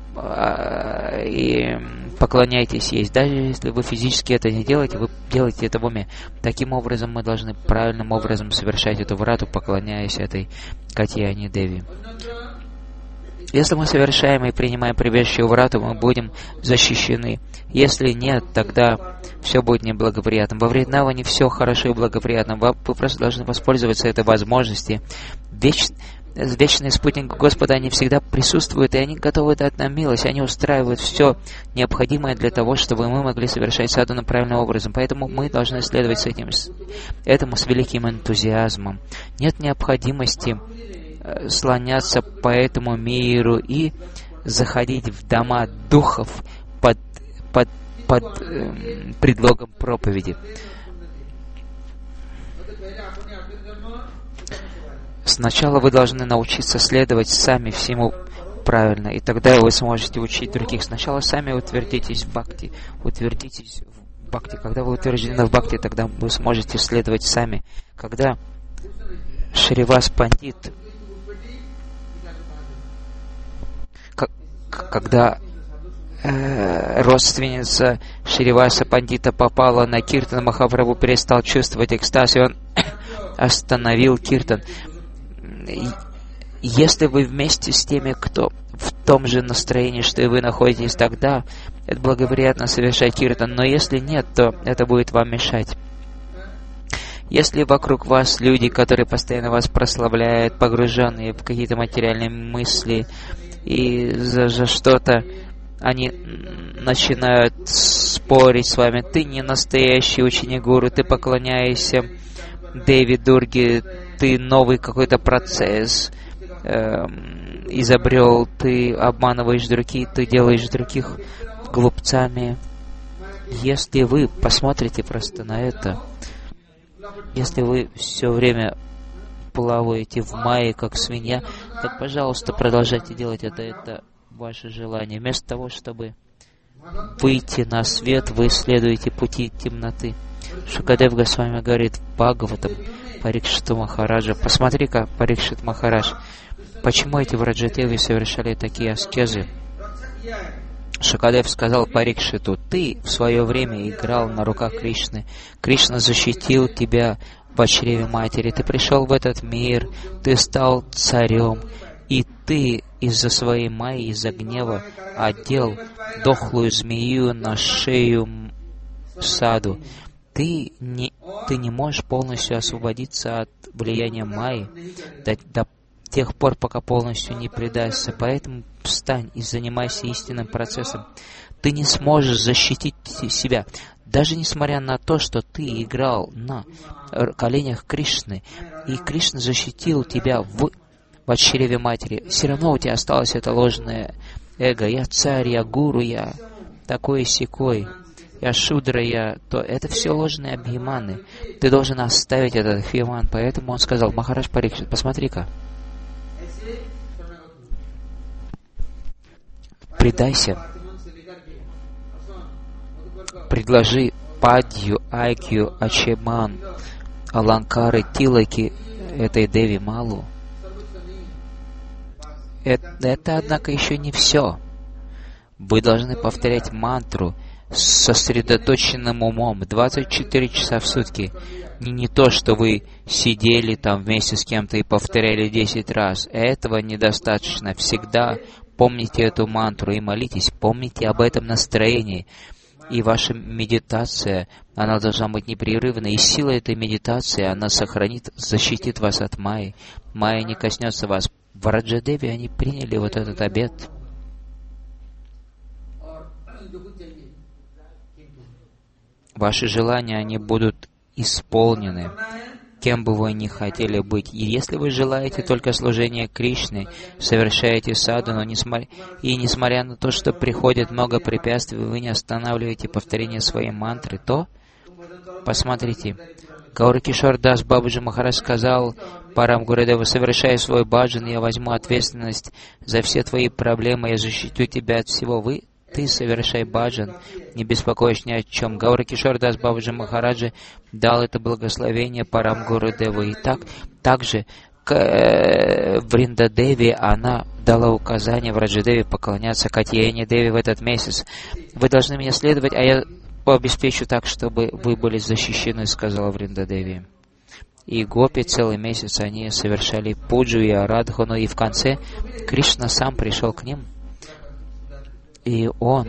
и поклоняйтесь ей. Даже если вы физически это не делаете, вы делаете это в уме. Таким образом, мы должны правильным образом совершать эту врату, поклоняясь этой Катьяни Деви. Если мы совершаем и принимаем прибежище у врату, мы будем защищены. Если нет, тогда все будет неблагоприятно. Во Вриндаване все хорошо и благоприятно. Вы просто должны воспользоваться этой возможностью. Вечные спутники Господа, они всегда присутствуют, и они готовы дать нам милость. Они устраивают все необходимое для того, чтобы мы могли совершать садхану правильным образом. Поэтому мы должны следовать этому с великим энтузиазмом. Нет необходимости слоняться по этому миру и заходить в дома духов под предлогом проповеди. Сначала вы должны научиться следовать сами всему правильно, и тогда вы сможете учить других. Сначала сами утвердитесь в бхакти. Когда вы утверждены в бхакти, тогда вы сможете следовать сами. Когда Шривас Пандит, когда родственница Шриваса Пандита попала на киртан, Махапрабху перестал чувствовать экстаз, и он остановил киртан. Если вы вместе с теми, кто в том же настроении, что и вы находитесь, тогда это благоприятно совершать киртан, но если нет, то это будет вам мешать. Если вокруг вас люди, которые постоянно вас прославляют, погруженные в какие-то материальные мысли, и за что-то они начинают спорить с вами, ты не настоящий ученик гуру, ты поклоняешься Деви Дурге, ты новый какой-то процесс изобрел, ты обманываешь других, ты делаешь других глупцами. Если вы посмотрите просто на это, если вы все время плаваете в мае, как свинья, так, пожалуйста, продолжайте делать это. Это ваше желание. Вместо того, чтобы выйти на свет, вы следуете пути темноты. Шукадев Госвами говорит в Бхагаватам Парикшиту Махараджа: посмотри-ка, Парикшит Махарадж, почему эти Враджадевы совершали такие аскезы? Шукадев сказал Парикшиту: ты в свое время играл на руках Кришны. Кришна защитил тебя в чреве матери. Ты пришел в этот мир, ты стал царем, и ты из-за своей майи, из-за гнева одел дохлую змею на шею саду. Ты не можешь полностью освободиться от влияния майи до тех пор, пока полностью не предашься. Поэтому встань и занимайся истинным процессом. Ты не сможешь защитить себя, даже несмотря на то, что ты играл на коленях Кришны, и Кришна защитил тебя в чреве матери. Все равно у тебя осталось это ложное эго. Я царь, я гуру, я такой-сякой, я шудра, я то. Это все ложные абхиманы. Ты должен оставить этот абхиман. Поэтому он сказал: Махарадж Парикшит, посмотри-ка, предайся, предложи падью, айкью, ачеман, аланкары, тилаки этой Деви Малу. Это, однако, еще не все. Вы должны повторять мантру с сосредоточенным умом 24 часа в сутки. Не то, что вы сидели там вместе с кем-то и повторяли 10 раз. Этого недостаточно. Всегда помните эту мантру и молитесь. Помните об этом настроении. И ваша медитация, она должна быть непрерывной. И сила этой медитации, она сохранит, защитит вас от майи. Майя не коснется вас. Враджадеви, они приняли вот этот обет. Ваши желания, они будут исполнены, кем бы вы ни хотели быть. И если вы желаете только служения Кришны, совершаете садхану, несмотря на то, что приходит много препятствий, вы не останавливаете повторение своей мантры, то, посмотрите, Гауракишор Дас Бабаджи Махарадж сказал Парам Гурудеву: совершая свой баджан, я возьму ответственность за все твои проблемы, я защитю тебя от всего. Ты совершай баджан, не беспокоишь ни о чем. Гауракишор Дас Бабаджи Махараджи дал это благословение Парам Гурудеву. И также Вриндадеви, она дала указание Враджадеви поклоняться Катьяне Деви в этот месяц. Вы должны мне следовать, а я обеспечу так, чтобы вы были защищены, сказала Вриндадеви. И гопи целый месяц они совершали пуджу и арадхану, и в конце Кришна сам пришел к ним, и он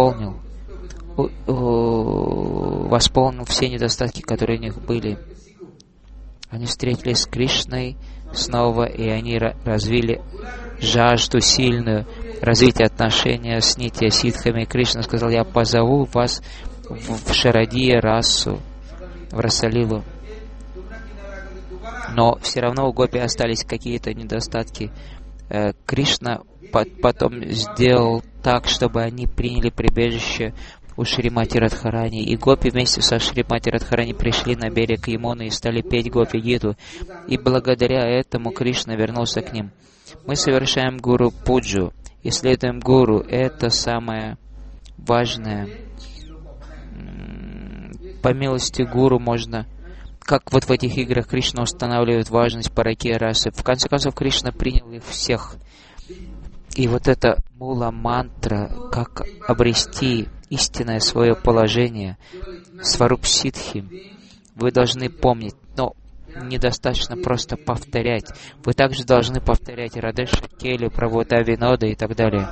восполнил все недостатки, которые у них были. Они встретились с Кришной снова, и они развили жажду сильную, развитие отношения с Нитья Сидхами. Кришна сказал: я позову вас в Шарадия расу, в Расалилу. Но все равно у гопи остались какие-то недостатки. Кришна потом сделал так, чтобы они приняли прибежище у Шримати Радхарани. И гопи вместе со Шримати Радхарани пришли на берег Ямуны и стали петь Гопи-гиту. И благодаря этому Кришна вернулся к ним. Мы совершаем гуру пуджу и следуем гуру. Это самое важное. По милости гуру можно... Как вот в этих играх Кришна устанавливает важность паракия расы. В конце концов, Кришна принял их всех. И вот эта мула-мантра, как обрести истинное свое положение, сварупсидхи, вы должны помнить. Но недостаточно просто повторять. Вы также должны повторять Радеша, Келю, Правота, Винода и так далее.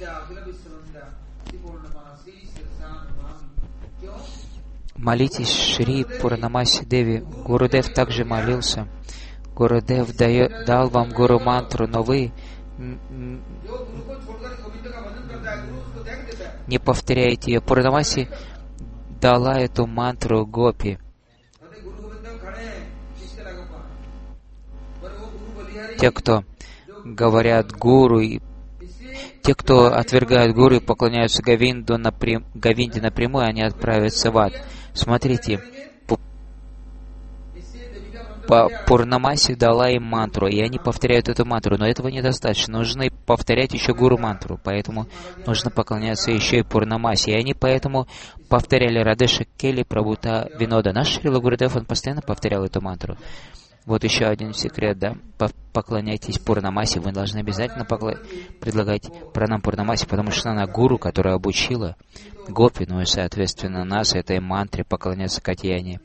Молитесь Шри Пуранамаси Деви. Гурудев также молился. Гурудев дал вам гуру мантру, но вы не повторяете ее. Пуранамаси дала эту мантру гопи. Те, кто говорят гуру, и те, кто отвергают гуру и поклоняются Говинде напрямую, они отправятся в ад. Смотрите, Пурнамаси дала им мантру, и они повторяют эту мантру, но этого недостаточно. Нужно повторять еще гуру мантру, поэтому нужно поклоняться еще и Пурнамаси. И они поэтому повторяли Радеша Кели Прабхута Винода. Наш Шрила Гурудев, он постоянно повторял эту мантру. Вот еще один секрет, да? Поклоняйтесь Пурнамаси. Вы должны обязательно предлагать пранам Пурнамаси, потому что она гуру, которая обучила гопи, ну и, соответственно, нас этой мантре поклоняться Катьяне.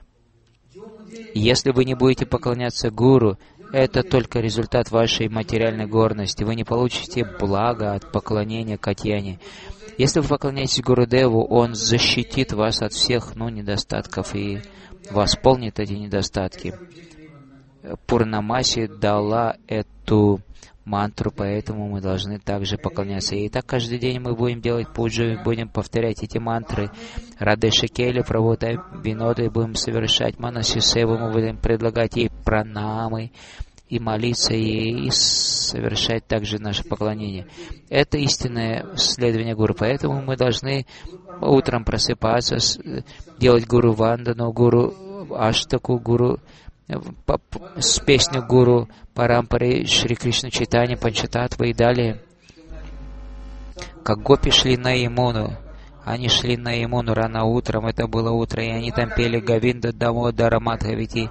Если вы не будете поклоняться гуру, это только результат вашей материальной гордости. Вы не получите блага от поклонения Катьяне. Если вы поклоняетесь Гурудеву, он защитит вас от всех недостатков и восполнит эти недостатки. Пурнамаси дала эту мантру, поэтому мы должны также поклоняться. И так каждый день мы будем делать пуджу, будем повторять эти мантры. Радеша Кели Прабхута Винода, и будем совершать Манаси Севу, мы будем предлагать ей пранамы, и молиться ей, и совершать также наше поклонение. Это истинное следование гуру, поэтому мы должны утром просыпаться, делать гуру Вандану, гуру Аштаку, гуру с песней гуру Парампари, Шри Кришна Чайтанья, Панчататва и далее. Как гопи шли на Ямуну, они шли на Ямуну рано утром, это было утро, и они там пели Говинда Дамодара Мадхавити.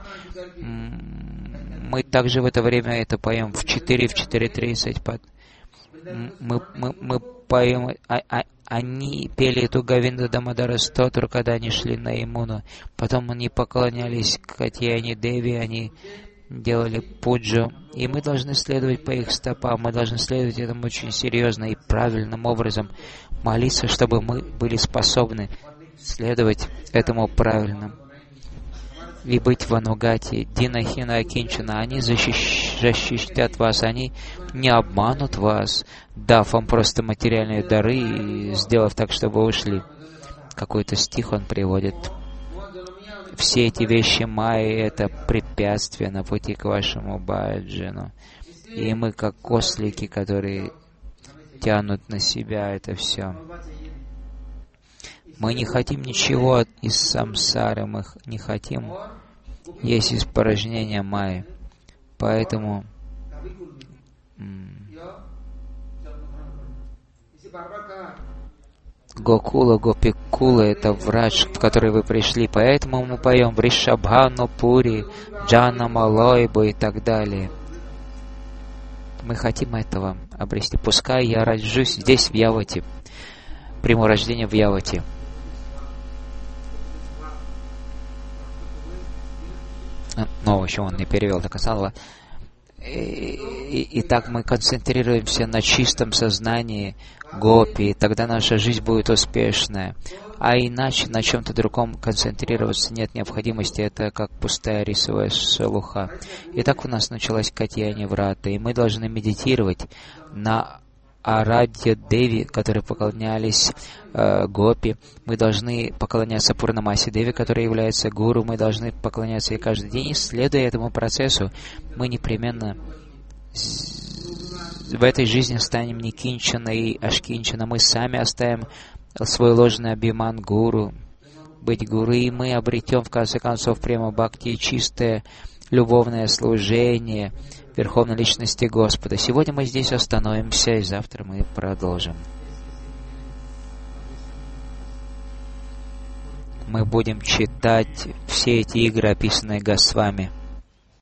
Мы также в это время это поем в 4:30. Мы поем, они пели эту Говинда Дамодара Стотру, когда они шли на Ямуну. Потом они поклонялись Катьяне Деви, они делали пуджу. И мы должны следовать по их стопам, мы должны следовать этому очень серьезно и правильным образом, молиться, чтобы мы были способны следовать этому правильно. И быть в Анугате, Динахина Акинчана, они защитят вас, они не обманут вас, дав вам просто материальные дары и сделав так, чтобы вы ушли. Какой-то стих он приводит. Все эти вещи майи — это препятствия на пути к вашему баджану. И мы как ослики, которые тянут на себя это все. Мы не хотим ничего из самсары, мы не хотим есть из порожнения майи. Поэтому Гокула, Гопикула — это врач, в который вы пришли. Поэтому мы поем Вришабхану Пури, Джана Малойбу и так далее. Мы хотим этого обрести. Пускай я рожусь здесь, в Явате, приму рождение в Явате. Но в общем он не перевел до конца. И так мы концентрируемся на чистом сознании гопи, и тогда наша жизнь будет успешная. А иначе на чем-то другом концентрироваться нет необходимости, это как пустая рисовая шелуха. Итак, у нас началась Катьяни Врата, и мы должны медитировать на Арадья Деви, которые поклонялись гопи. Мы должны поклоняться Пурнамаси Деви, которая является гуру. Мы должны поклоняться ей каждый день. И следуя этому процессу, мы непременно в этой жизни станем Никинчана и Ашкинчана. Мы сами оставим свой ложный абхиман гуру, быть гуру, и мы обретем в конце концов према бхакти, чистое любовное служение Верховной Личности Господа. Сегодня мы здесь остановимся, и завтра мы продолжим. Мы будем читать все эти игры, описанные Госвами.